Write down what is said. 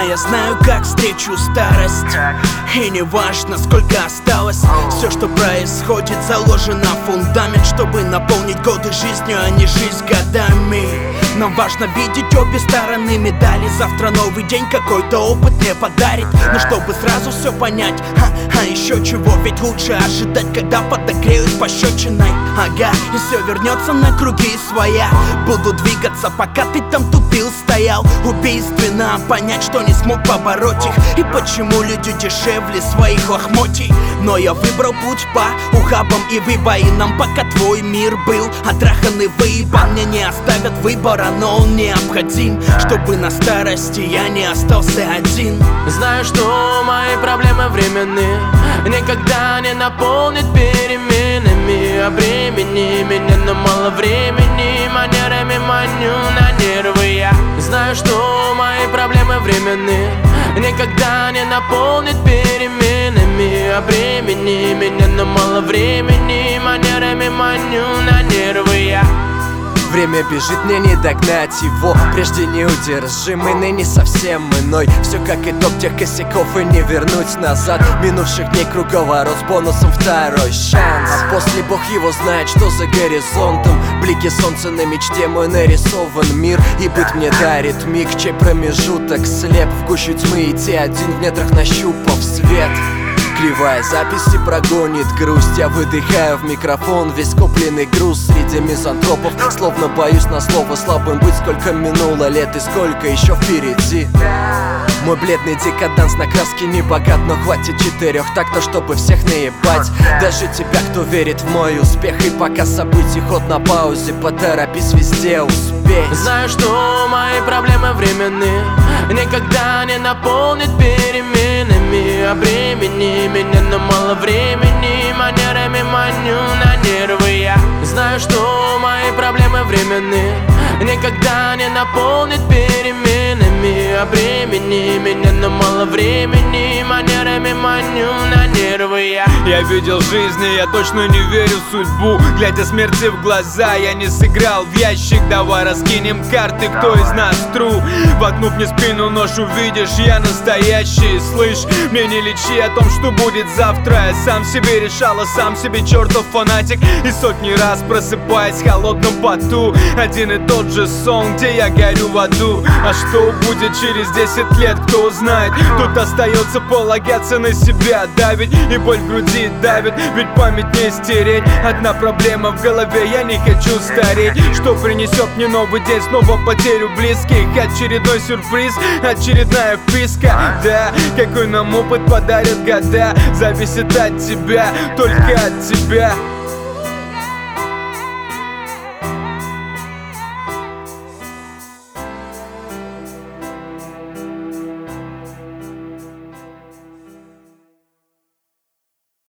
я знаю, как встречу старость. И не важно, сколько осталось. Все, что происходит, заложено фундамент, чтобы наполнить годы жизнью, а не жизнь годами. Нам важно видеть обе стороны медали. Завтра новый день, какой-то опыт мне подарит. Но чтобы сразу все понять, а еще чего, ведь лучше ожидать, когда подогреют пощечиной. Ага, и все вернется на круги своя. Буду двигаться, пока ты там тупил, стоял. Убийственно понять, что не смог побороть их. И почему люди дешевле своих лохмотий. Но я выбрал путь по ухабам и выбоинам, пока твой мир был отрахан и выебан. Мне не оставят выбора, но он необходим, чтобы на старости я не остался один. Знаю, что мои проблемы временные, никогда не наполнит переменами. Обремени меня, но мало времени, манерами маню на нервы я. Знаю, что мои проблемы временные, никогда не наполнит переменами. Обремени меня, но мало времени, манерами маню на нервы я. Время бежит, мне не догнать его. Прежде неудержимый, ныне совсем иной. Все как итог тех косяков и не вернуть назад. Минувших дней круговорот с бонусом второй шанс. А после Бог его знает, что за горизонтом. Блики солнца на мечте, мой нарисован мир. И быть мне дарит миг, чей промежуток слеп. В гущу тьмы идти один в метрах, нащупав свет. Кривая записи прогонит грусть. Я выдыхаю в микрофон весь купленный груз среди мизантропов. Словно боюсь на слово слабым быть. Сколько минуло лет и сколько еще впереди. Мой бледный декаданс на краске не богат, но хватит 4 тактов, чтобы всех наебать. Даже тебя, кто верит в мой успех. И пока событий ход на паузе, поторопись, везде успеть. Знаю, что мои проблемы временные, никогда не наполнит переменами. Обремени меня, но мало времени, манерами маню на нервы я. Знаю, что мои проблемы временные, никогда не наполнит переменами. Обремени меня, но мало времени, манерами маню на нервы я. Я видел жизни, я точно не верю в судьбу. Глядя смерти в глаза, я не сыграл в ящик. Давай раскинем карты, кто из нас true. Воткнув мне спину нож, увидишь, я настоящий. Слышь, мне не лечи о том, что будет завтра. Я сам себе решал, а сам себе чертов фанатик. И сотни раз просыпаясь в холодном поту. Один и тот же сон, где я горю в аду. А что будет через 10 лет, кто узнает? Тут остается полагаться на себя, давить. И боль в груди давит, ведь память не стереть. Одна проблема в голове, я не хочу стареть. Что принесет мне новый день, снова потерю близких. Очередной сюрприз, очередная вписка. Да, какой нам опыт подарят года, зависит от тебя, только от тебя.